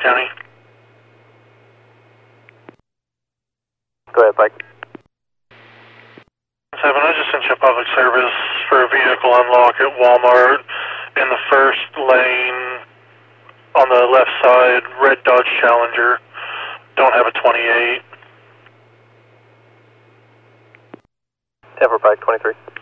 County. Go ahead, Pike. 7, I just sent you a public service for a vehicle unlock at Walmart in the first lane on the left side, red Dodge Challenger. Don't have a 28. 10 for Pike, 23.